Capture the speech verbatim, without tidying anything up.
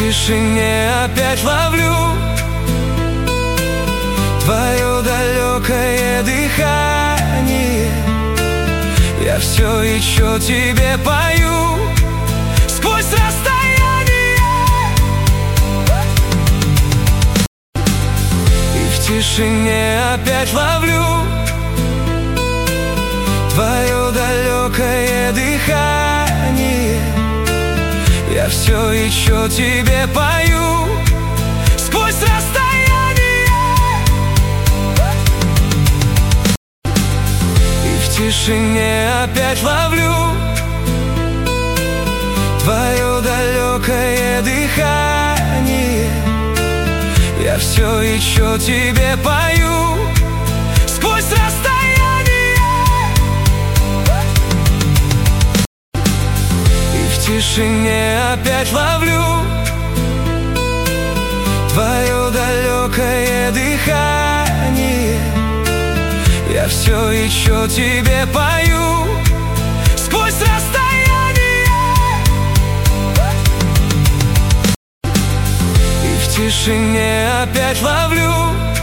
тишине опять ловлю твое далекое дыхание. Я все еще тебе пою сквозь расстояние. И в тишине опять ловлю твое далекое дыхание. Я все еще тебе пою сквозь расстояние. И в тишине опять ловлю твое далекое дыхание. Я все еще тебе пою сквозь расстояние. И в тишине опять ловлю твое далекое дыхание. Я все еще тебе пою сквозь расстояние. И в тишине опять ловлю